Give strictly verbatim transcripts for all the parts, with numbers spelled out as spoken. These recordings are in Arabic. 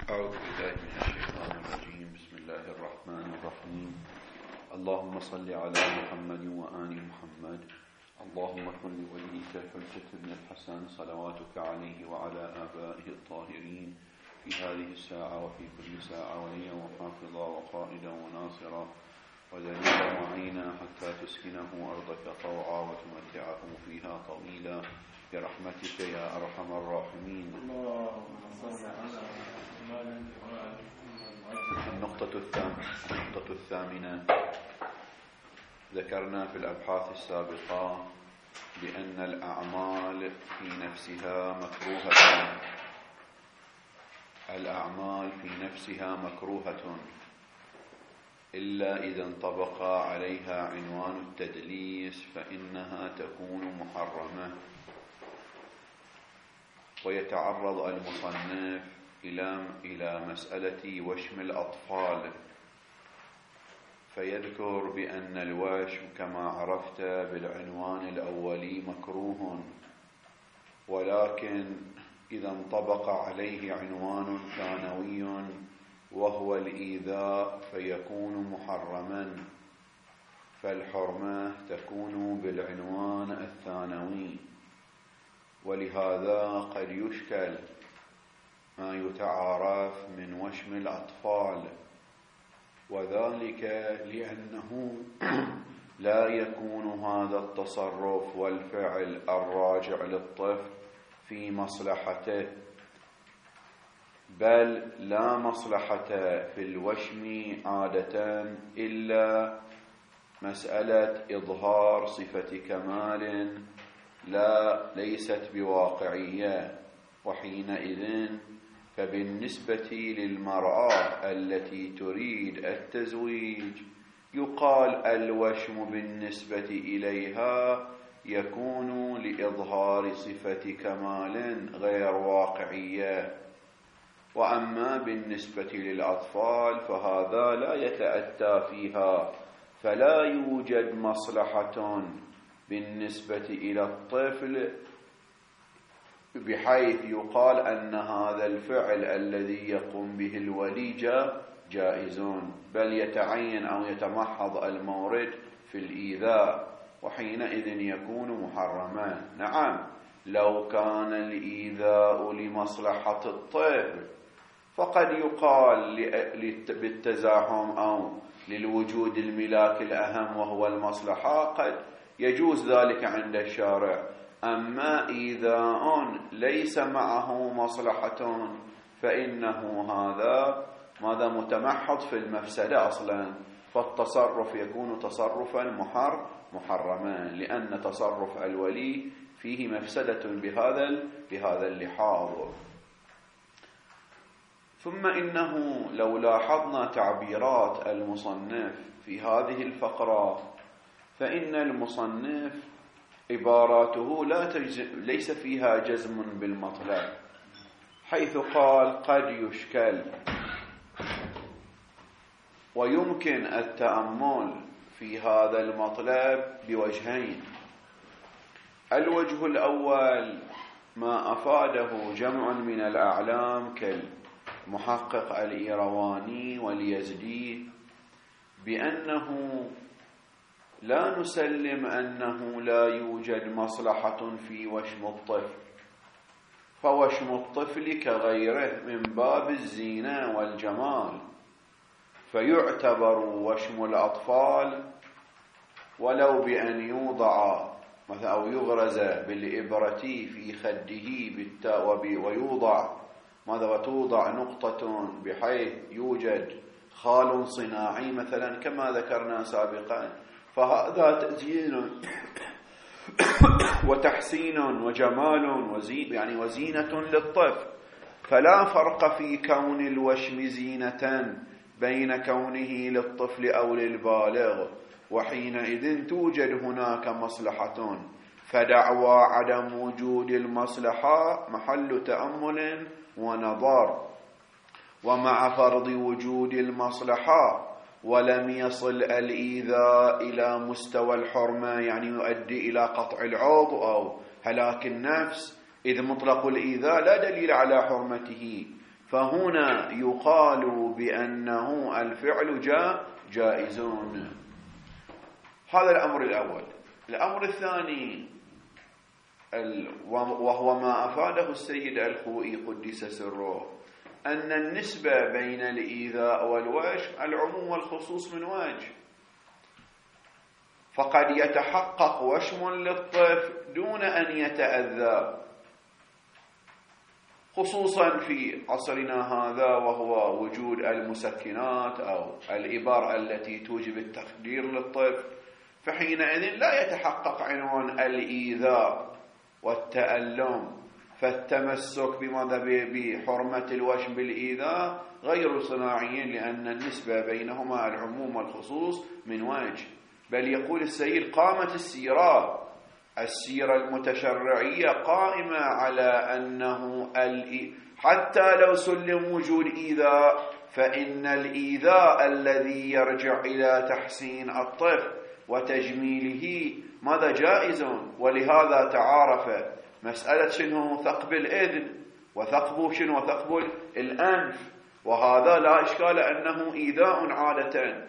أعوذ بالله من الشيطان الرجيم. بسم الله الرحمن الرحيم. اللهم صل على محمد وآل محمد. اللهم كن لوليك الحجة بن الحسن صلواتك عليه وعلى آبائه الطاهرين في هذه الساعة وفي كل ساعة وليا وحافظا وقائدا وناصرا ودليلا وعينا حتى تسكنه أرضك طوعا وتمتعه فيها طويلا برحمتك يا أرحم الراحمين. النقطة الثامنة النقطة الثامنة ذكرنا في الأبحاث السابقة بأن الأعمال في نفسها مكروهة الأعمال في نفسها مكروهة إلا إذا انطبق عليها عنوان التدليس فإنها تكون محرمة. ويتعرض المصنف إلى إلى مسألة وشم الأطفال، فيذكر بأن الوشم كما عرفت بالعنوان الأولي مكروه، ولكن إذا انطبق عليه عنوان ثانوي وهو الإيذاء فيكون محرما، فالحرمة تكون بالعنوان الثانوي. ولهذا قد يشكل ما يتعارف من وشم الأطفال، وذلك لأنه لا يكون هذا التصرف والفعل الراجع للطفل في مصلحته، بل لا مصلحة في الوشم عادة إلا مسألة إظهار صفة كمال لا ليست بواقعية، وحينئذ فبالنسبة للمرأة التي تريد التزويج يقال الوشم بالنسبة إليها يكون لإظهار صفة كمال غير واقعية. وأما بالنسبة للأطفال فهذا لا يتأتى فيها، فلا يوجد مصلحة بالنسبة إلى الطفل بحيث يقال أن هذا الفعل الذي يقوم به الولي جائز، بل يتعين أو يتمحض المورد في الإيذاء، وحينئذ يكون محرما. نعم، لو كان الإيذاء لمصلحة الطفل فقد يقال بالتزاحم أو للوجود الملاك الأهم وهو المصلحة قد يجوز ذلك عند الشارع. أما إيذاء ليس معه مصلحة فإنه هذا ماذا متمحض في المفسدة أصلا، فالتصرف يكون تصرفا محر محرما، لأن تصرف الولي فيه مفسدة بهذا بهذا اللحاظ. ثم إنه لو لاحظنا تعبيرات المصنف في هذه الفقرة فإن المصنف عباراته لا تجز... ليس فيها جزم بالمطلب، حيث قال قد يشكل، ويمكن التأمل في هذا المطلب بوجهين. الوجه الأول ما أفاده جمع من الأعلام كالمحقق الإيرواني واليزدي بأنه لا نسلم أنه لا يوجد مصلحة في وشم الطفل، فوشم الطفل كغيره من باب الزينة والجمال، فيعتبر وشم الأطفال ولو بأن يوضع مثلا أو يغرز بالإبرة في خده بالتاء ويوضع ماذا وتوضع نقطة بحيث يوجد خال صناعي مثلا كما ذكرنا سابقا، فهذا تزيين وتحسين وجمال وزي يعني وزينة للطفل، فلا فرق في كون الوشم زينة بين كونه للطفل أو للبالغ، وحينئذ توجد هناك مصلحة، فدعوى عدم وجود المصلحة محل تأمل ونظر. ومع فرض وجود المصلحة ولم يصل الإيذاء إلى مستوى الحرمة يعني يؤدي إلى قطع العضو أو هلاك النفس، إذ مطلق الإيذاء لا دليل على حرمته، فهنا يقال بأنه الفعل جاء جائزون. هذا الأمر الأول. الأمر الثاني وهو ما أفاده السيد الخوئي قدس سره، أن النسبة بين الإيذاء والوشم العموم والخصوص من وجه، فقد يتحقق وشم للطفل دون أن يتأذى، خصوصا في عصرنا هذا وهو وجود المسكنات أو الإبر التي توجب التخدير للطفل، فحينئذ لا يتحقق عنوان الإيذاء والتألم، فالتمسك بماذا بحرمة الوشم بالإيذاء غير صناعي، لأن النسبة بينهما العموم والخصوص من وجه. بل يقول السيد قامت السيرة السيرة المتشرعية قائمة على أنه حتى لو سلم وجود إيذاء فإن الإيذاء الذي يرجع إلى تحسين الطفل وتجميله ماذا جائز. ولهذا تعارف مسألة شنو ثقب الإذن وثقب شنو وثقب الأنف، وهذا لا إشكال أنه إيذاء عادة،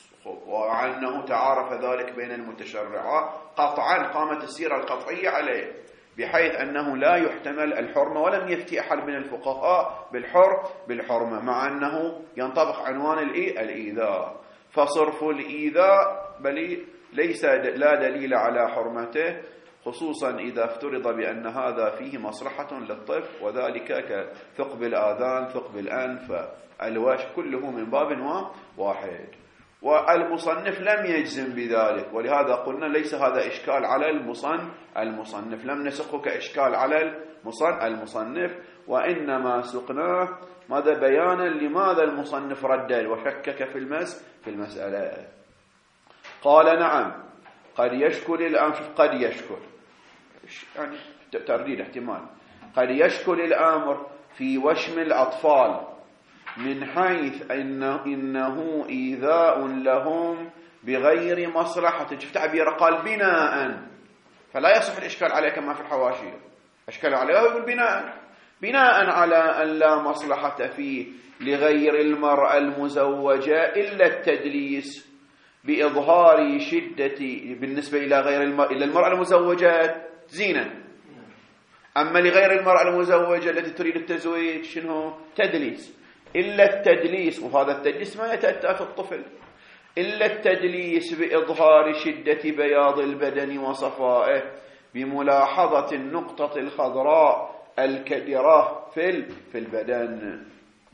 وعنه تعارف ذلك بين المتشرعات قطعا، قامت السيرة القطعية عليه، بحيث أنه لا يحتمل الحرمة، ولم يفتي أحد من الفقهاء بالحر بالحرمة، مع أنه ينطبق عنوان الإيذاء. فصرف الإيذاء بل ليس لا دليل على حرمته، خصوصا إذا افترض بأن هذا فيه مصلحة للطفل، وذلك كثقب الآذان ثقب الأنف الوش كله من باب واحد. والمصنف لم يجزم بذلك، ولهذا قلنا ليس هذا إشكال على المصنف المصنف لم نسقه كإشكال على المصنف، وإنما سقناه ماذا بيانا لماذا المصنف ردد وشكك في المس في المسألة. قال نعم قد يشكل الأمر، قد يشكل يعني ترديد احتمال، قد يشكل الأمر في وشم الأطفال من حيث إنه, إنه إيذاء لهم بغير مصلحة. شوف تعبير قال بناء، فلا يصح الإشكال عليه كما في الحواشي، أشكال عليه ويقول بناء بناء على أن لا مصلحة فيه لغير المرأة المزوجة إلا التدليس بإظهار شدة بالنسبة إلى غير المرأة إلى المرأة المزوجة زينة، أما لغير المرأة المزوجة التي تريد التزويج شنو تدليس، إلا التدليس، وهذا التدليس ما يتأتى في الطفل، إلا التدليس بإظهار شدة بياض البدن وصفائه بملاحظة النقطة الخضراء الكدرة في في البدن.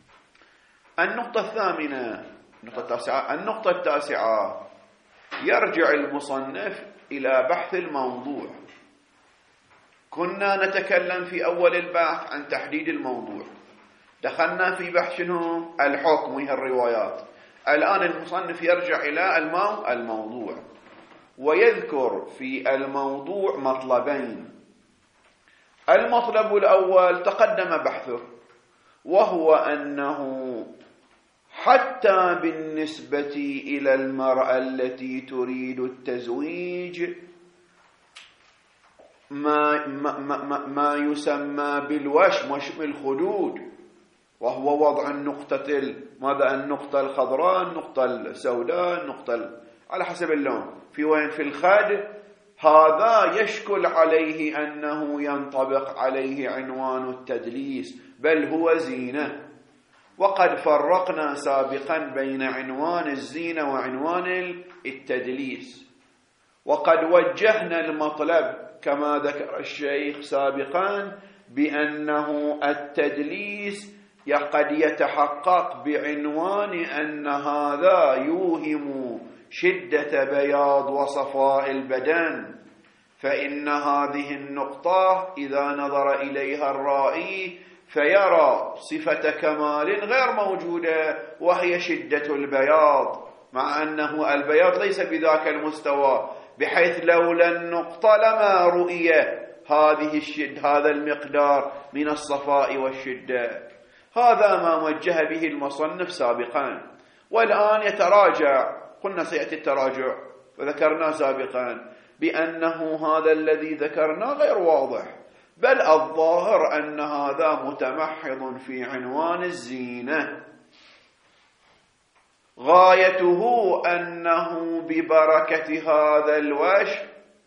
النقطة الثامنة النقطة التاسعة النقطة التاسعة يرجع المصنف إلى بحث الموضوع. كنا نتكلم في أول البحث عن تحديد الموضوع، دخلنا في بحث شنو الحكم وهي الروايات. الآن المصنف يرجع إلى المو... الموضوع، ويذكر في الموضوع مطلبين. المطلب الأول تقدم بحثه، وهو أنه حتى بالنسبة إلى المرأة التي تريد التزويج ما, ما, ما, ما يسمى بالوشم، وشم الخدود، وهو وضع النقطة ماذا النقطة الخضراء، النقطة السوداء، النقطة على حسب اللون في وين في الخد، هذا يشكل عليه أنه ينطبق عليه عنوان التدليس، بل هو زينة. وقد فرقنا سابقا بين عنوان الزينة وعنوان التدليس، وقد وجهنا المطلب كما ذكر الشيخ سابقا بأنه التدليس قد يتحقق بعنوان أن هذا يوهم شدة بياض وصفاء البدن، فإن هذه النقطة إذا نظر إليها الرائي فيرى صفة كمال غير موجودة، وهي شدة البياض، مع أنه البياض ليس بذاك المستوى، بحيث لولا النقطة لما رؤي هذه الشد هذا المقدار من الصفاء والشدة. هذا ما وجه به المصنف سابقا، والآن يتراجع. قلنا سيأتي التراجع، وذكرنا سابقا بأنه هذا الذي ذكرنا غير واضح، بل الظاهر أن هذا متمحض في عنوان الزينة، غايته أنه ببركة هذا الوجه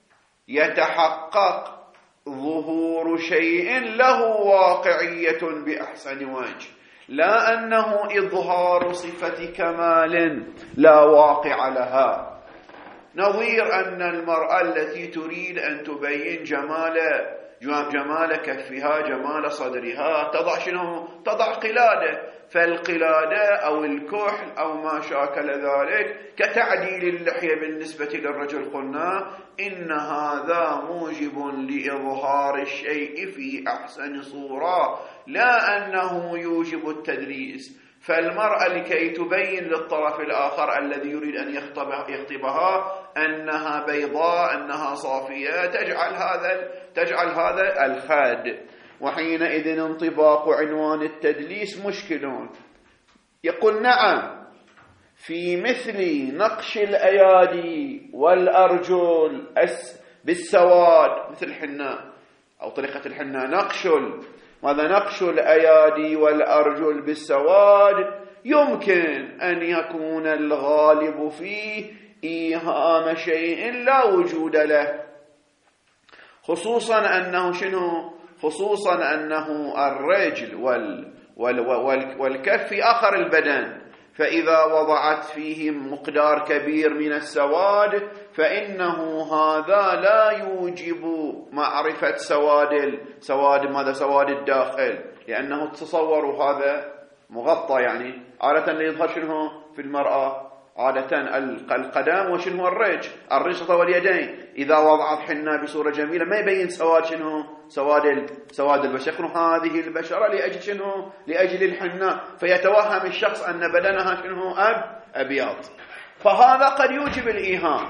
يتحقق ظهور شيء له واقعية بأحسن وجه، لا أنه إظهار صفة كمال لا واقع لها. نظير أن المرأة التي تريد أن تبين جمال جمال كفها، جمال صدرها، تضع شنو؟ تضع قلادة، فالقلادة أو الكحل أو ما شاكل ذلك كتعديل اللحية بالنسبة للرجل، قلنا إن هذا موجب لإظهار الشيء في أحسن صورة، لا أنه يوجب التدليس. فالمرأة لكي تبين للطرف الآخر الذي يريد أن يخطبها أنها بيضاء، أنها صافية، تجعل هذا تجعل هذا الخد، وحينئذ انطباق عنوان التدليس مشكل. يقول نعم في مثل نقش الأيادي والأرجل بالسواد مثل الحناء أو طريقة الحناء، نقش ماذا نقش الأيادي والأرجل بالسواد يمكن أن يكون الغالب فيه إيهام شيء لا وجود له، خصوصا أنه شنو؟ خصوصا أنه الرجل وال وال وال والكف في آخر البدن، فإذا وضعت فيه مقدار كبير من السواد فإنه هذا لا يوجب معرفة سواد سواد ماذا سواد الداخل، لأنه تصوروا هذا مغطى، يعني عادة اللي يظهر شنو في المرأة؟ عادة القدم وشنو الرجل، الرجل واليدين. إذا وضعت حنة بصورة جميلة ما يبين سواد شنو؟ سواد سواد البشرة، هذه البشرة لأجل شنو؟ لأجل الحنة، فيتوهم الشخص أن بدنها شنو؟ أب أبيض، فهذا قد يوجب الإيهام.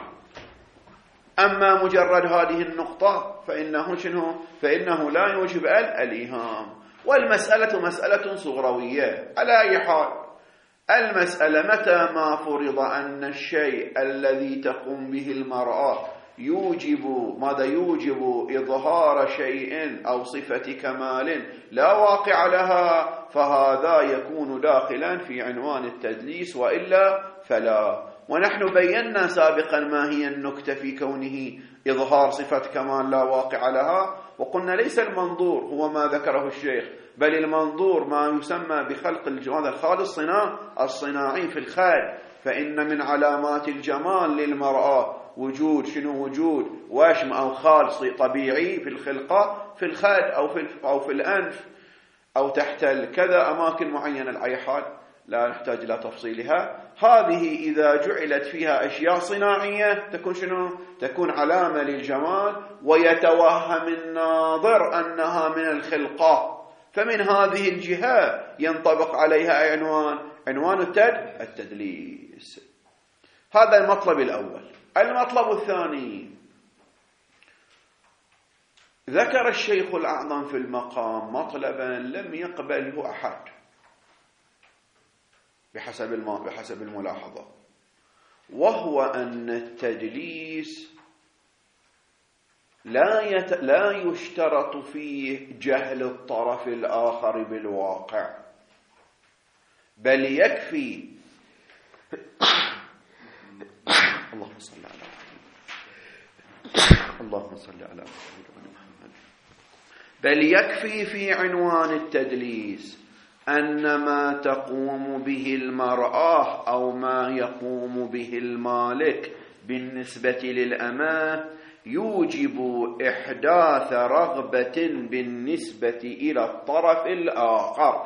أما مجرد هذه النقطة فإنه شنو؟ فإنه لا يوجب الإيهام. والمسألة مسألة صغروية على أي حال. المسألة متى ما فرض أن الشيء الذي تقوم به المرأة يوجب ماذا؟ يوجب إظهار شيء أو صفة كمال لا واقع لها، فهذا يكون داخلا في عنوان التدليس، وإلا فلا. ونحن بينا سابقا ما هي النكتة في كونه إظهار صفة كمال لا واقع لها، وقلنا ليس المنظور هو ما ذكره الشيخ، بل المنظور ما يسمى بخلق الجمال، الخالص الصناعي في الخد. فإن من علامات الجمال للمرأة وجود شنو؟ وجود وشم أو خال طبيعي في الخلقة في الخد أو في أو في الأنف أو تحت الكذا أماكن معينة. الأي حال لا نحتاج إلى تفصيلها. هذه إذا جعلت فيها أشياء صناعية تكون شنو؟ تكون علامة للجمال، ويتوهم الناظر أنها من الخلقة، فمن هذه الجهة ينطبق عليها عنوان عنوان التد التدليس. هذا المطلب الأول. المطلب الثاني، ذكر الشيخ الأعظم في المقام مطلبا لم يقبله أحد بحسب بحسب الملاحظة، وهو أن التدليس لا يت... لا يشترط فيه جهل الطرف الآخر بالواقع، بل يكفي اللهم صل على اللهم صل على محمد بل يكفي في عنوان التدليس أن ما تقوم به المرأة أو ما يقوم به المالك بالنسبة للأمة يوجب إحداث رغبة بالنسبة إلى الطرف الآخر.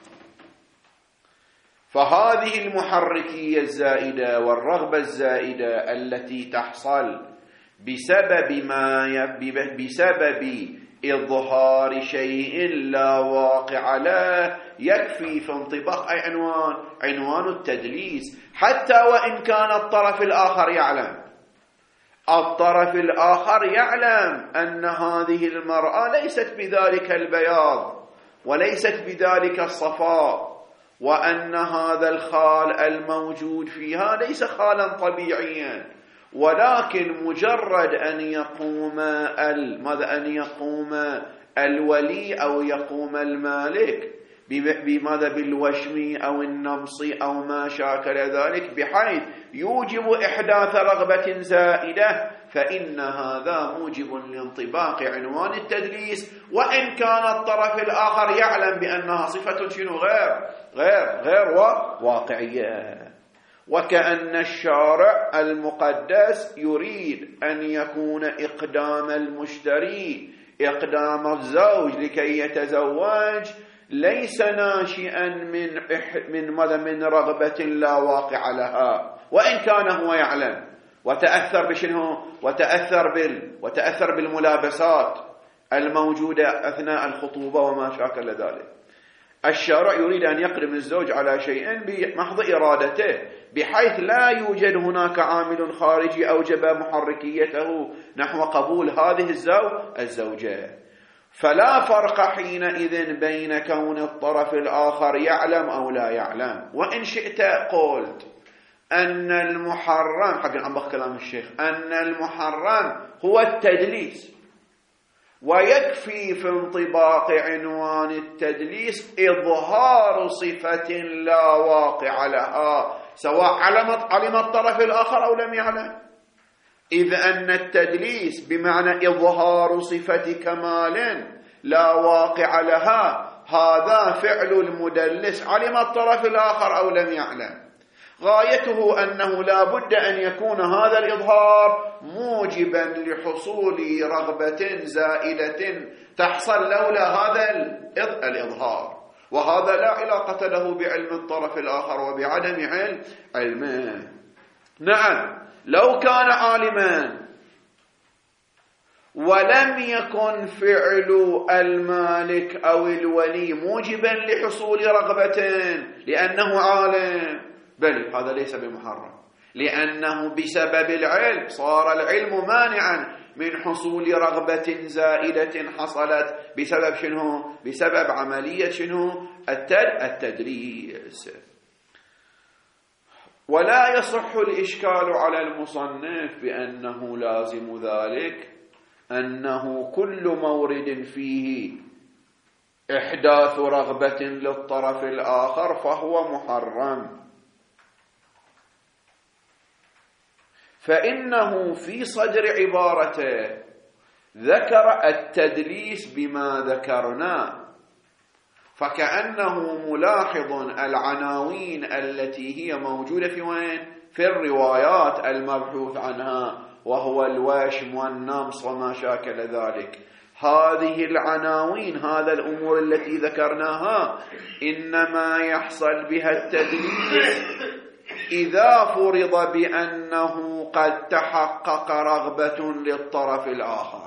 فهذه المحركية الزائدة والرغبة الزائدة التي تحصل بسبب ما يب... بسبب إظهار شيء لا واقع له يكفي في انطباق أي عنوان عنوان التدليس، حتى وإن كان الطرف الآخر يعلم الطرف الآخر يعلم أن هذه المرأة ليست بذلك البياض وليست بذلك الصفاء، وأن هذا الخال الموجود فيها ليس خالا طبيعيا، ولكن مجرد أن يقوم ماذا أن يقوم الولي أو يقوم المالك بماذا بالوشم أو النمص أو ما شاكل ذلك بحيث يوجب إحداث رغبة زائدة، فإن هذا موجب لانطباق عنوان التدليس، وإن كان الطرف الآخر يعلم بأنها صفة شنو غير غير غير واقعية. وكأن الشارع المقدس يريد أن يكون إقدام المشتري إقدام الزوج لكي يتزوج ليس ناشئا من من ماذا من رغبة لا واقع لها، وإن كان هو يعلم وتأثر بشنو وتأثر بال وتأثر بالملابسات الموجودة أثناء الخطوبة وما شاكل ذلك. الشارع يريد أن يقدم الزوج على شيء بمحض إرادته، بحيث لا يوجد هناك عامل خارجي أوجب محركيته نحو قبول هذه الزوج الزوجة. فلا فرق حينئذ بين كون الطرف الآخر يعلم أو لا يعلم. وإن شئت قلت أن المحرم حق عم كلام الشيخ أن المحرم هو التدليس، ويكفي في انطباق عنوان التدليس إظهار صفة لا واقع لها سواء علمت علم الطرف الآخر أو لم يعلم، إذ أن التدليس بمعنى إظهار صفة كمال لا واقع لها، هذا فعل المدلس علم الطرف الآخر أو لم يعلم. غايته أنه لا بد أن يكون هذا الإظهار موجبا لحصول رغبة زائدة تحصل لولا هذا الإظهار، وهذا لا علاقة له بعلم الطرف الآخر وبعدم علمه. نعم، لو كان عالما ولم يكن فعل المالك أو الولي موجبا لحصول رغبة لأنه عالم، بل هذا ليس بمحرم، لأنه بسبب العلم صار العلم مانعا من حصول رغبة زائدة حصلت بسبب شنو؟ بسبب عملية شنو؟ التدليس. ولا يصح الإشكال على المصنف بأنه لازم ذلك أنه كل مورد فيه إحداث رغبة للطرف الآخر فهو محرم، فإنه في صدر عبارته ذكر التدليس بما ذكرنا، فكأنه ملاحظ العناوين التي هي موجودة في وين؟ في الروايات المبحوث عنها، وهو الوشم والنمص وما شاكل ذلك. هذه العناوين، هذا الأمور التي ذكرناها إنما يحصل بها التدليس إذا فرض بأنه قد تحقق رغبة للطرف الآخر،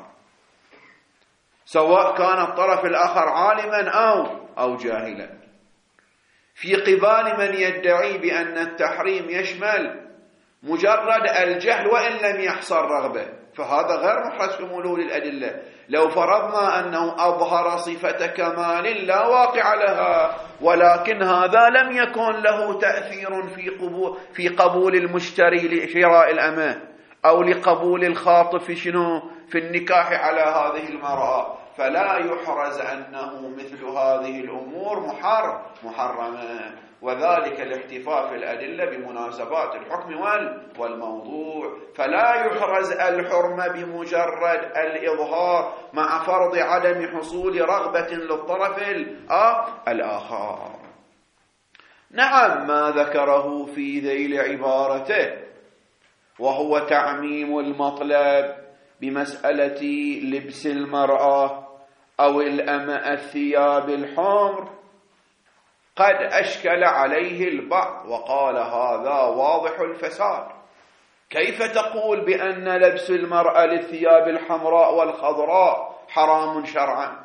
سواء كان الطرف الآخر عالما أو أو جاهلا. في قبال من يدعي بأن التحريم يشمل مجرد الجهل وإن لم يحصل رغبة، فهذا غير محرز شموله للأدلة. لو فرضنا أنه أظهر صفة كمال لا واقع لها، ولكن هذا لم يكن له تأثير في قبول في قبول المشتري لشراء الأمة أو لقبول الخاطب في شنو في النكاح على هذه المرأة، فلا يحرز أنه مثل هذه الأمور محرم محرمة. وذلك الاحتفاء في الأدلة بمناسبات الحكم والموضوع، فلا يحرز الحرمة بمجرد الإظهار مع فرض عدم حصول رغبة للطرف الآخر. نعم، ما ذكره في ذيل عبارته وهو تعميم المطلب بمسألة لبس المرأة أو الأمة الثياب الحمر قد أشكل عليه البعض وقال هذا واضح الفساد. كيف تقول بأن لبس المرأة للثياب الحمراء والخضراء حرام شرعا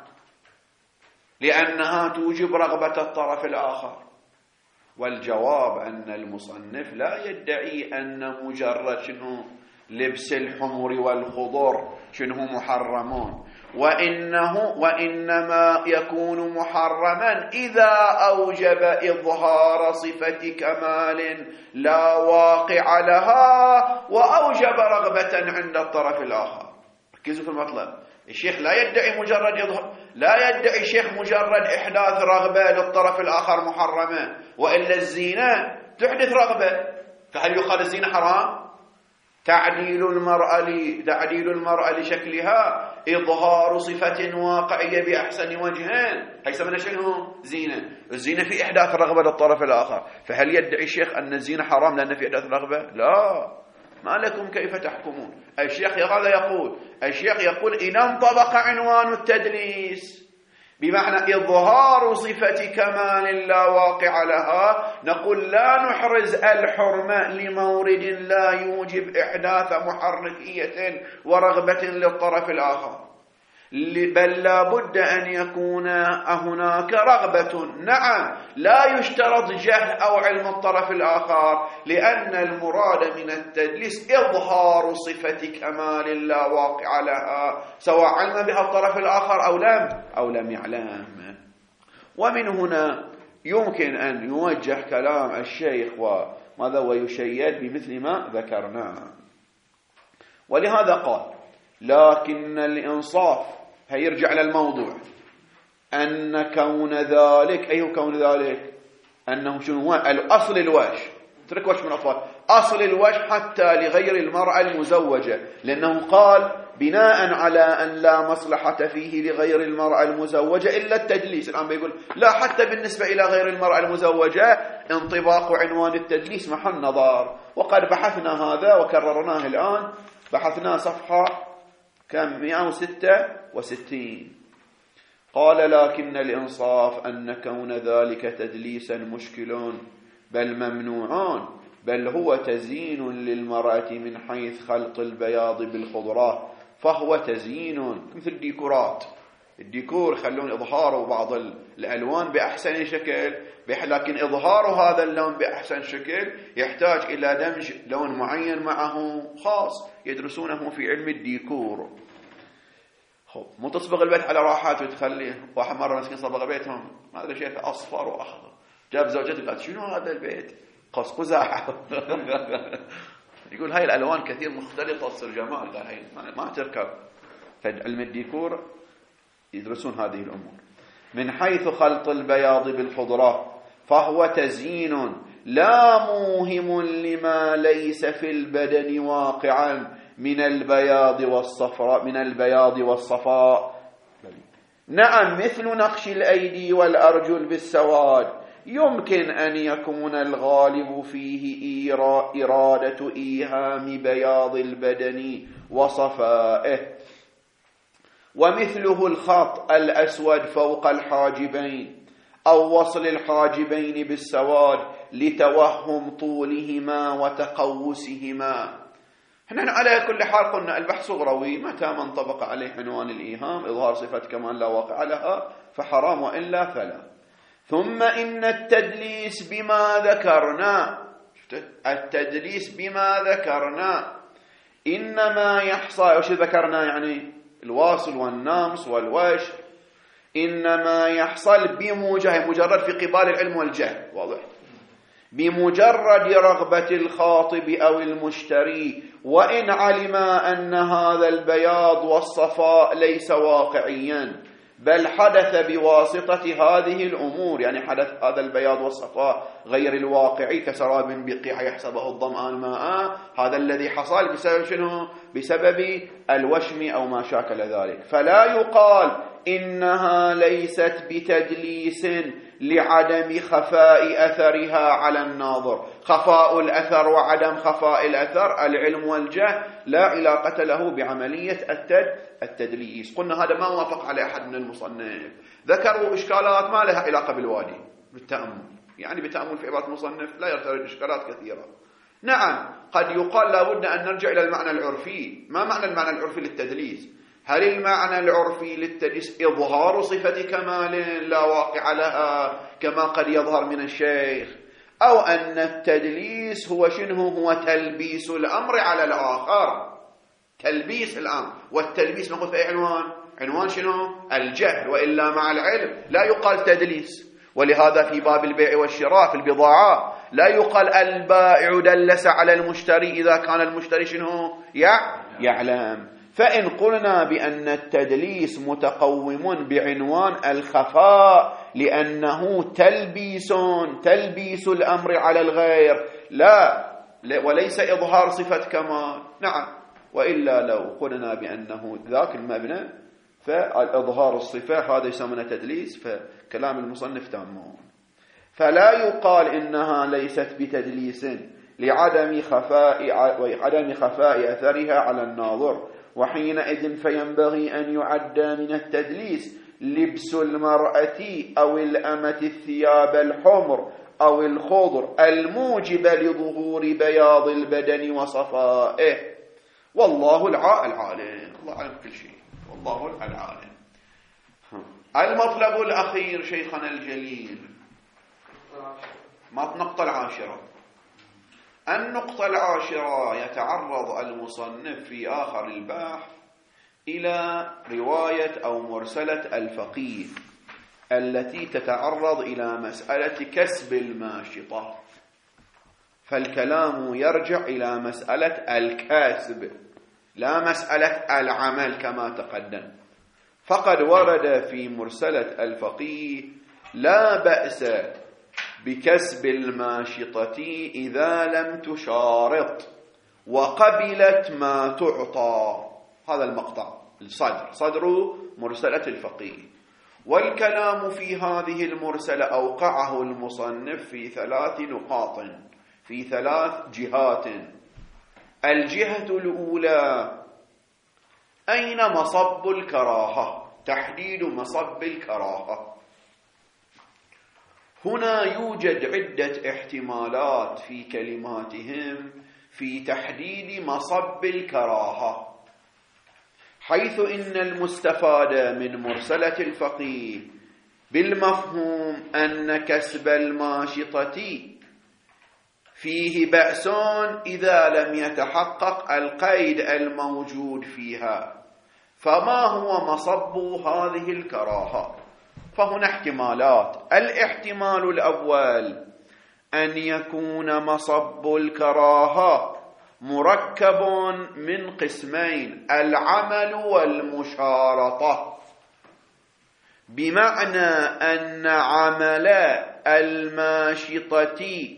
لأنها توجب رغبة الطرف الآخر؟ والجواب أن المصنف لا يدعي أن مجرد شنو لبس الحمر والخضر شنو محرمون، وإنه وإنما يكون محرما إذا أوجب إظهار صفة كمال لا واقع لها وأوجب رغبة عند الطرف الآخر. ركزوا في المطلب، الشيخ لا يدعي مجرد لا يدعي الشيخ مجرد إحداث رغبة للطرف الآخر محرمة، وإلا الزينة تحدث رغبة، فهل يقال الزينة حرام؟ تعديل المرأة تعديل المرأة لشكلها إظهار صفة واقعية بأحسن وجهين، هي يسمونها شنو؟ زينة. الزينة في إحداث رغبة للطرف الآخر، فهل يدعي الشيخ أن الزينة حرام لأن في إحداث رغبة؟ لا، ما لكم كيف تحكمون. الشيخ هذا يقول الشيخ يقول إذا انطبق عنوان التدليس بمعنى إظهار صفة كمال لا واقع لها، نقول لا نحرز الحرمة لمورد لا يوجب إحداث محركية ورغبة للطرف الآخر، بل لا بد أن يكون هناك رغبة. نعم، لا يشترط جهل أو علم الطرف الآخر، لأن المراد من التدليس إظهار صفة كمال لا واقع لها، سواء علم بها الطرف الآخر أو لم أو لم يعلم. ومن هنا يمكن أن يوجه كلام الشيخ وماذا ويشيد بمثل ما ذكرناه. ولهذا قال لكن الإنصاف، هيرجع للموضوع، أن كون ذلك، أي كون ذلك؟ أنه شنو؟ الأصل الوجه، ترك وجه من الأطفال، أصل الوجه حتى لغير المرأة المزوجة، لأنه قال بناء على أن لا مصلحة فيه لغير المرأة المزوجة إلا التدليس. الآن بيقول لا، حتى بالنسبة إلى غير المرأة المزوجة انطباق عنوان التدليس محل نظر، وقد بحثنا هذا وكررناه الآن، بحثنا صفحة كم مئة وستة وستين. قال لكن الإنصاف أن كون ذلك تدليسا مشكل بل ممنوع، بل هو تزيين للمرأة من حيث خلط البياض بالخضرة، فهو تزيين مثل الديكورات، الديكور خلون إظهاره بعض الألوان بأحسن شكل، لكن إظهار هذا اللون بأحسن شكل يحتاج إلى دمج لون معين معه خاص يدرسونه في علم الديكور. مو تصبغ البيت على راحات وتخليه. واحد مرة مسكين صبغ بيتهم ما أدري شيء أصفر وأخضر، جاب زوجته قالت شنو هذا البيت؟ قص قزح. يقول هاي الألوان كثير مختلطة تصير جمال، قال هاي ما تركب. فعلم الديكور يدرسون هذه الأمور. من حيث خلط البياض بالخضرة فهو تزيين لا موهم لما ليس في البدن واقعا من البياض والصفراء من البياض والصفاء. نعم، مثل نقش الأيدي والأرجل بالسواد يمكن أن يكون الغالب فيه إرادة إيهام بياض البدن وصفائه، ومثله الخط الأسود فوق الحاجبين أو وصل الحاجبين بالسواد لتوهم طولهما وتقوسهما. احنا على كل حال قلنا البحث صغروي، متى ما انطبق عليه عنوان الإيهام إظهار صفة كمال لا واقع لها فحرام، وإلا فلا. ثم إن التدليس بما ذكرنا، التدليس بما ذكرنا إنما يحصل، وش ذكرنا يعني الواصل والنامس والوش، إنما يحصل بمجرد مجرد في قبال العلم والجهل، واضح، بمجرد رغبة الخاطب أو المشتري، وإن علم أن هذا البياض والصفاء ليس واقعيا بل حدث بواسطة هذه الأمور، يعني حدث هذا البياض والصفاء غير الواقعي كسراب بقيع يحسبه الظمآن ماء، هذا الذي حصل بسبب شنو؟ بسبب الوشم أو ما شاكل ذلك. فلا يقال إنها ليست بتدليس لعدم خفاء أثرها على الناظر. خفاء الأثر وعدم خفاء الأثر العلم والجهل لا علاقة له بعملية التد التدليس. قلنا هذا ما وافق على أحد من المصنف، ذكروا إشكالات ما لها علاقة بالوادي بالتأمل، يعني بتأمل في عبارة المصنف لا يرترد إشكالات كثيرة. نعم، قد يقال لابد أن نرجع إلى المعنى العرفي. ما معنى المعنى العرفي للتدليس؟ هل المعنى العرفي للتدليس إظهار صفة كمال لا واقع لها كما قد يظهر من الشيخ، أو أن التدليس هو شنو؟ هو تلبيس الأمر على الآخر، تلبيس الأمر، والتلبيس نقول في أي عنوان؟ عنوان شنو؟ الجهل، وإلا مع العلم لا يقال تدليس. ولهذا في باب البيع والشراء في البضاعة لا يقال البائع دلس على المشتري إذا كان المشتري شنو؟ يعلم. فإن قلنا بأن التدليس متقوم بعنوان الخفاء لأنه تلبيس تلبيس الأمر على الغير لا وليس إظهار صفة كمال، نعم، وإلا لو قلنا بأنه ذاك المبنى فالإظهار الصفة هذا يسمونه تدليس، فكلام المصنف تام. فلا يقال إنها ليست بتدليس لعدم خفاء وعدم خفاء أثرها على الناظر، وحينئذ فينبغي أن يعد من التدليس لبس المرأة أو الأمة الثياب الحمر أو الخضر الموجب لظهور بياض البدن وصفائه، والله العالم، الله عالم كل شيء، والله العالم. المطلب الأخير شيخنا الجليل النقطة العاشرة. النقطة العاشرة يتعرض المصنف في آخر البحث إلى رواية أو مرسلة الفقيه التي تتعرض إلى مسألة كسب الماشطة، فالكلام يرجع إلى مسألة الكسب لا مسألة العمل كما تقدم. فقد ورد في مرسلة الفقيه لا بأس بكسب الماشطة إذا لم تشارط وقبلت ما تعطى. هذا المقطع الصدر صدر مرسلة الفقيه، والكلام في هذه المرسلة أوقعه المصنف في ثلاث نقاط في ثلاث جهات. الجهة الأولى أين مصب الكراهة، تحديد مصب الكراهة. هنا يوجد عدة احتمالات في كلماتهم في تحديد مصب الكراهة، حيث إن المستفاد من مرسلة الفقيه بالمفهوم أن كسب الماشطة فيه بأس إذا لم يتحقق القيد الموجود فيها، فما هو مصب هذه الكراهة؟ فهنا احتمالات. الاحتمال الأول أن يكون مصب الكراهة مركب من قسمين، العمل والمشارطة، بمعنى أن عمل الماشطة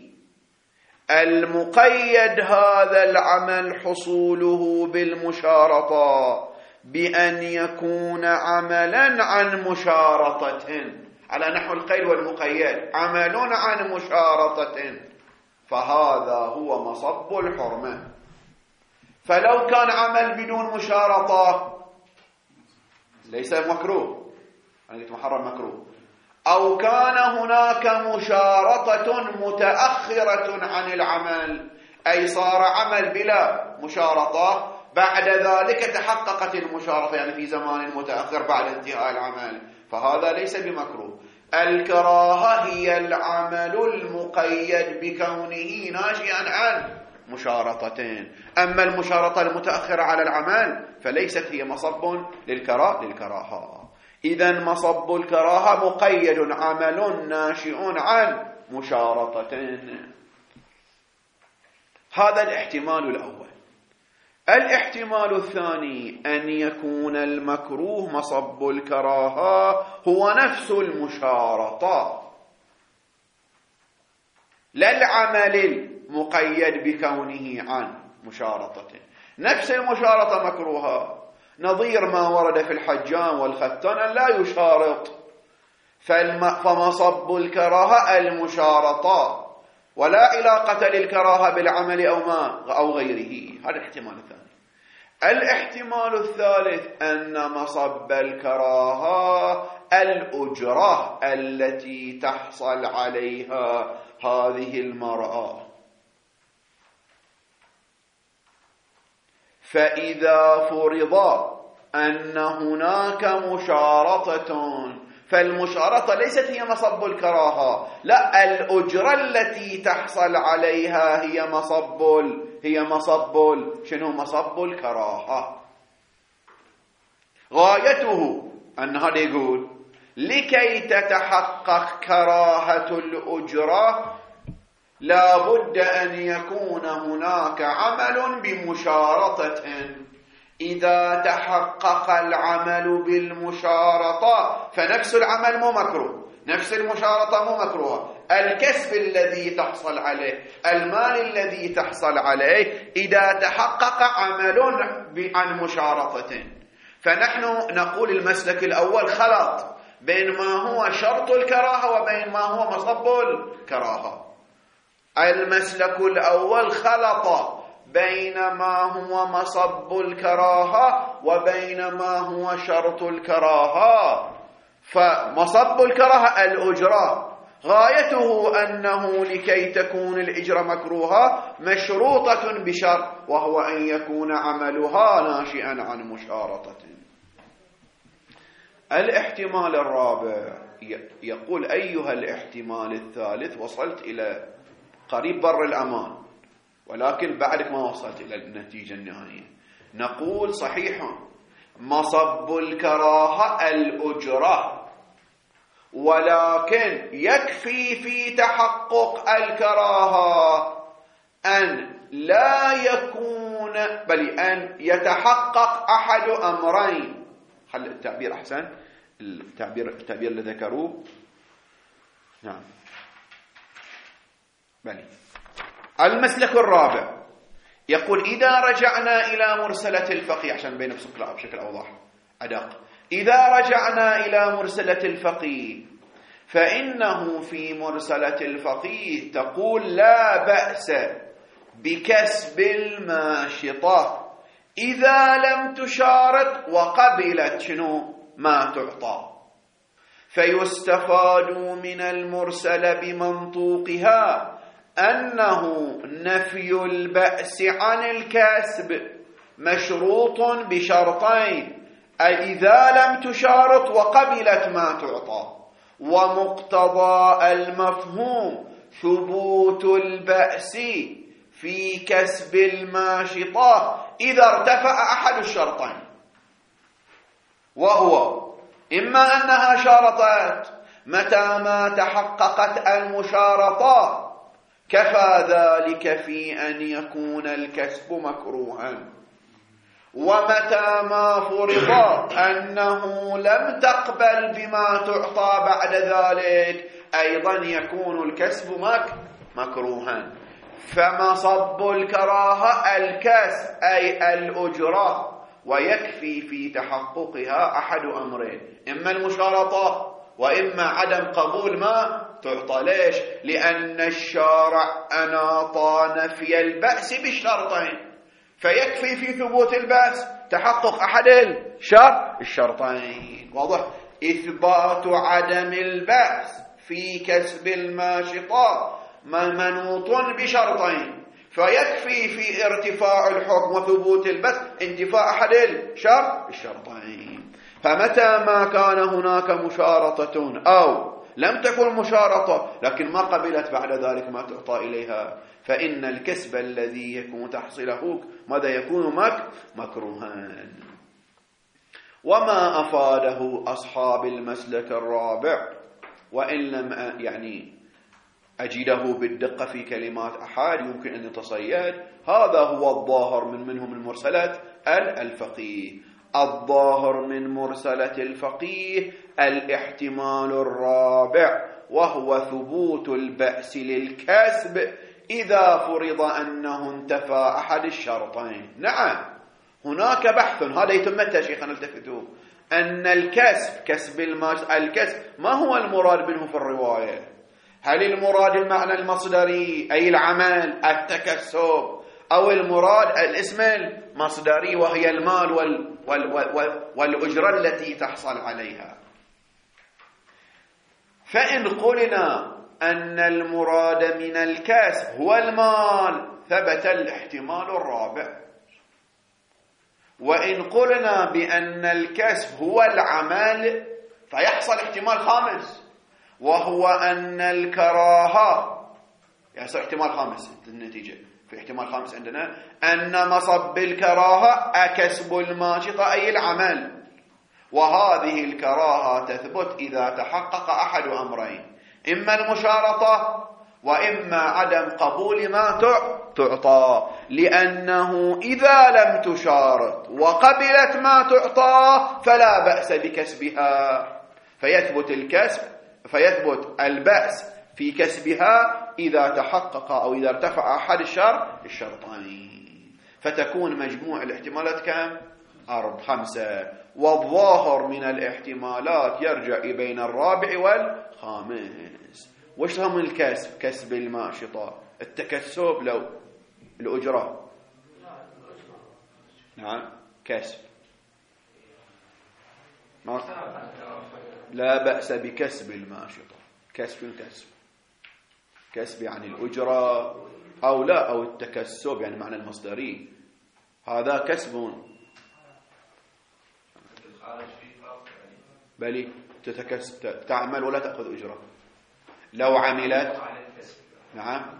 المقيد هذا العمل حصوله بالمشارطة بأن يكون عملا عن مشارطة، على نحو القيد والمقيد، عمل عن مشارطة، فهذا هو مصب الحرمة. فلو كان عمل بدون مشارطة ليس مكروه، أنا قلت محرم مكروه، أو كان هناك مشارطة متأخرة عن العمل، أي صار عمل بلا مشارطة بعد ذلك تحققت المشارطة، يعني في زمان متأخر بعد انتهاء العمل، فهذا ليس بمكروه. الكراهة هي العمل المقيد بكونه ناشئا عن مشارطتين، أما المشارطة المتأخرة على العمل فليست هي مصب للكراهة للكراهة. إذن مصب الكراهة مقيد عمل ناشئ عن مشارطتين. هذا الاحتمال الأول. الاحتمال الثاني أن يكون المكروه مصب الكراهة هو نفس المشارطة، لا العمل المقيد بكونه عن مشارطة. نفس المشارطة مكروهة، نظير ما ورد في الحجام والختان لا يشارط، فمصب الكراهة المشارطة، ولا علاقة للكراهة بالعمل أو ما أو غيره. هذا الاحتمال الثاني. الاحتمال الثالث أن مصب الكراهة الأجرة التي تحصل عليها هذه المرأة، فإذا فرض أن هناك مشارطة، فالمشارطة ليست هي مصب الكراهة، لا، الأجرة التي تحصل عليها هي مصب هي مصب شنو مصب الكراهة. غايته أن هذا يقول لكي تتحقق كراهة الأجرة لا بد أن يكون هناك عمل بمشارطة، إذا تحقق العمل بالمشارطة فنفس العمل مو مكروه، نفس المشارطة مو مكروهة، الكسب الذي تحصل عليه، المال الذي تحصل عليه إذا تحقق عمل عن مشارطة. فنحن نقول المسلك الأول خلط بين ما هو شرط الكراهة وبين ما هو مصب الكراهة. المسلك الأول خلط بين ما هو مصب الكراهة وبين ما هو شرط الكراهة. فمصب الكراهة الأجرة، غايته أنه لكي تكون الإجرة مكروهة مشروطة بشرط، وهو أن يكون عملها ناشئا عن مشارطة. الاحتمال الرابع يقول أيها الاحتمال الثالث وصلت إلى قريب بر الأمان ولكن بعدك ما وصلت إلى النتيجة النهائية. نقول صحيح مصب الكراهة الأجرة، ولكن يكفي في تحقق الكراهة أن لا يكون بل أن يتحقق أحد أمرين. خل التعبير أحسن، التعبير التعبير اللي ذكروه. نعم بلي. المسلك الرابع يقول إذا رجعنا إلى مرسلة الفقيه، عشان بين بشكل أوضح أدق، إذا رجعنا إلى مرسلة الفقيه فإنه في مرسلة الفقيه تقول لا بأس بكسب الماشطة إذا لم تشارط وقبلت شنو ما تعطى. فيستفاد من المرسل بمنطوقها أنه نفي البأس عن الكسب مشروط بشرطين، أي إذا لم تشارط وقبلت ما تعطى، ومقتضى المفهوم ثبوت البأس في كسب الماشطة إذا ارتفع أحد الشرطين، وهو إما أنها شارطت متى ما تحققت المشارطة كفى ذلك في أن يكون الكسب مكروها، ومتى ما فرض أنه لم تقبل بما تعطى بعد ذلك أيضا يكون الكسب مكروها. فمصب الكراهة الكسب أي الأجرة، ويكفي في تحققها أحد أمرين، إما المشارطة وإما عدم قبول ما تعطى. ليش؟ لأن الشارع أناط نفي البأس بالشرطين، فيكفي في ثبوت البأس تحقق أحد الشرط الشرطين. واضح؟ إثبات عدم البأس في كسب الماشطة منوط بشرطين، فيكفي في ارتفاع الحكم وثبوت البأس انتفاء أحد الشرط الشرطين. فمتى ما كان هناك مشارطة أو لم تكن مشارطة لكن ما قبلت بعد ذلك ما تعطى إليها، فإن الكسب الذي يكون تحصيله ماذا يكون مك مكروها. وما أفاده أصحاب المسلك الرابع وإن لم يعني أجده بالدقة في كلمات أحد يمكن أن يتصيد، هذا هو الظاهر من منهم المرسلات الفقيه. الظاهر من مرسلة الفقيه الاحتمال الرابع، وهو ثبوت البأس للكسب إذا فرض أنه انتفى أحد الشرطين. نعم هناك بحث، هذا يتم التشيخ نلتفتوا أن الكسب كسب الماس الكسب ما هو المراد منه في الرواية؟ هل المراد المعنى المصدري أي العمل التكسب، أو المراد الاسم المصدري وهي المال وال وال وال والأجرة التي تحصل عليها؟ فإن قلنا أن المراد من الكسب هو المال ثبت الاحتمال الرابع، وإن قلنا بأن الكسب هو العمل فيحصل احتمال خامس، وهو أن الكراهة يحصل احتمال خامس. النتيجة في احتمال خامس عندنا أن مصب الكراهة كسب الماشطة أي العمل، وهذه الكراهة تثبت إذا تحقق أحد أمرين، إما المشارطة وإما عدم قبول ما تعطى، لأنه إذا لم تشارط وقبلت ما تعطى فلا بأس بكسبها، فيثبت الكسب فيثبت البأس في كسبها إذا تحقق أو إذا ارتفع أحد الشر الشرطين، فتكون مجموع الاحتمالات كم؟ أربع خمسة، والظاهر من الاحتمالات يرجع بين الرابع والخامس. وش هم الكسب؟ كسب الماشطة، التكسب لو الأجرة، نعم كسب، ما لا بأس بكسب الماشطة. كسب كسب كسب يعني الأجرة أو لا، أو التكسب يعني معنى المصدري، هذا كسب. بلي تتكسب تعمل ولا تأخذ أجرة. لو عملت نعم،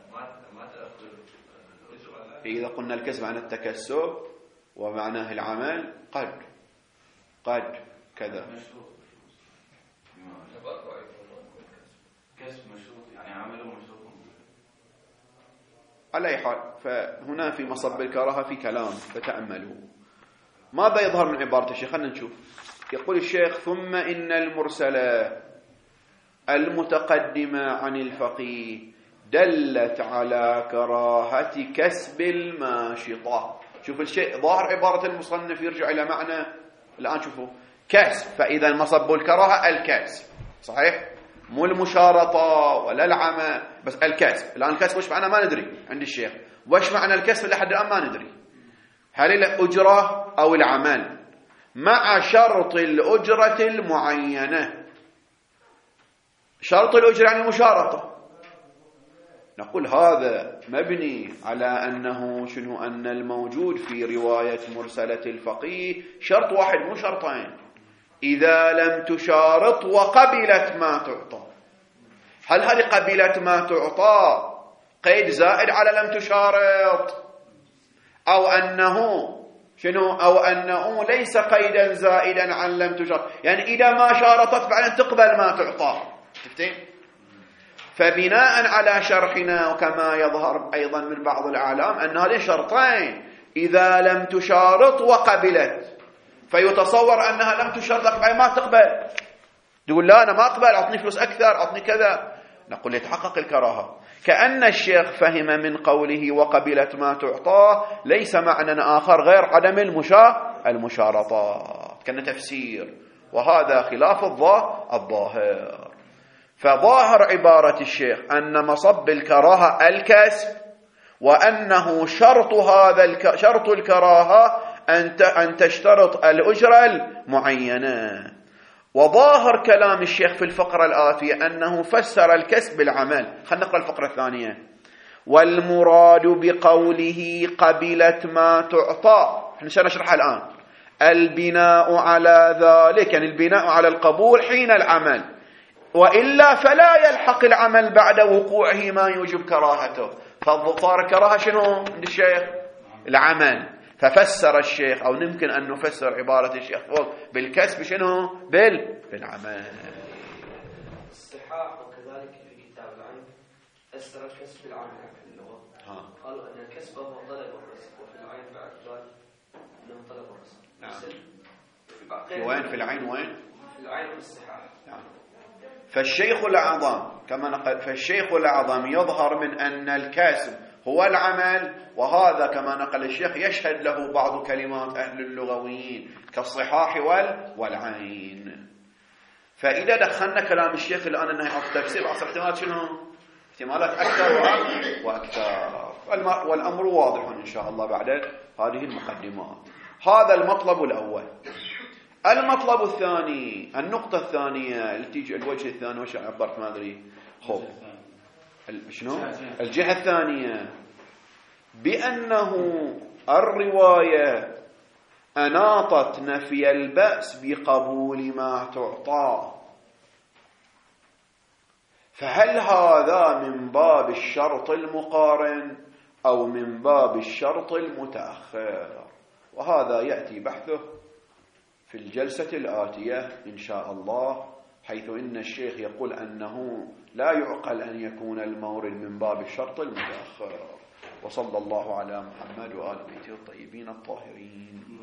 إذا قلنا الكسب عن التكسب ومعناه العمل قد قد كذا كسب مشروط يعني عمله مشروط. على أي حال، فهنا في مصب الكراهة في كلام فتأملوا. ماذا يظهر من عبارة الشيخ؟ خلينا نشوف. يقول الشيخ: ثم إن المرسلة المتقدمة عن الفقيه دلت على كراهة كسب الماشطة. شوف الشيء ظاهر عبارة المصنف يرجع إلى معنى الآن شوفوا كسب، فإذا مصب الكراهة الكسب، صحيح؟ مو المشارطة ولا العمى، بس الكسب. الآن الكسب وش معنى ما ندري عند الشيخ، وش معنى الكسب لحد الآن ما ندري، هل الأجرة أو العمل، مع شرط الأجرة المعينة. شرط الأجرة يعني المشارطة. نقول هذا مبني على أنه شنو، أن الموجود في رواية مرسلة الفقيه شرط واحد مو شرطين، إذا لم تشارط وقبلت ما تعطى. هل هذه قبلت ما تعطى قيد زائد على لم تشارط، أو أنه شنو، أو أنه ليس قيدا زائدا عن لم تشارط، يعني إذا ما شارطت بعدين تقبل ما تعطى. شفتين؟ فبناء على شرحنا وكما يظهر أيضا من بعض الأعلام أن هذين شرطين، إذا لم تشارط وقبلت، فيتصور أنها لم تشارط ما تقبل، تقول لا أنا ما أقبل، أعطني فلوس أكثر، أعطني كذا. نقول يتحقق الكراهة. كأن الشيخ فهم من قوله وقبلت ما تعطاه ليس معنى آخر غير عدم المشا المشارطات، كان تفسير، وهذا خلاف الظاهر. فظاهر عبارة الشيخ أن مصب الكراهة الكسب، وأنه شرط هذا الك... شرط الكراهة أن ت... أن تشترط الأجرة المعينة. وظاهر كلام الشيخ في الفقرة الآتية أنه فسر الكسب بالعمل. خلينا نقرأ الفقرة الثانية. والمراد بقوله قبلت ما تعطى، احنا سنشرحها الآن، البناء على ذلك، يعني البناء على القبول حين العمل، وإلا فلا يلحق العمل بعد وقوعه ما يوجب كراهته. فصار كراهة شنو عند الشيخ؟ العمل. ففسر الشيخ، أو يمكن أن نفسر عبارة الشيخ فوق بالكسب شنو؟ بال بالعمل. الصحاح وكذلك في كتاب العين فسر الكسب بالعمل في اللغة. قالوا أن الكسب هو طلب الرزق، وفي العين بعد ذلك أنه طلب الرزق. نعم. في وين في العين وين؟ في العين والصحاح. نعم. فالشيخ الأعظم كما نقل، فالشيخ الأعظم يظهر من أن الكسب هو العمل، وهذا كما نقل الشيخ يشهد له بعض كلمات أهل اللغويين كالصحاح والعين. فإذا دخلنا كلام الشيخ الآن أنه يعطي تفسير أصل احتمالات شنو؟ احتمالات أكثر وأكثر، والأمر واضح إن شاء الله بعد هذه المقدمات. هذا المطلب الأول. المطلب الثاني، النقطة الثانية اللي تيجي الوجه الثاني، وش عبرت ما أدري خب شنو الجهة الثانية، بأنه الرواية أناطت نفي البأس بقبول ما تعطى. فهل هذا من باب الشرط المقارن أو من باب الشرط المتأخر؟ وهذا يأتي بحثه في الجلسة الآتية إن شاء الله، حيث إن الشيخ يقول أنه لا يعقل أن يكون المورد من باب الشرط المتأخر. وصلى الله على محمد وآل بيته الطيبين الطاهرين.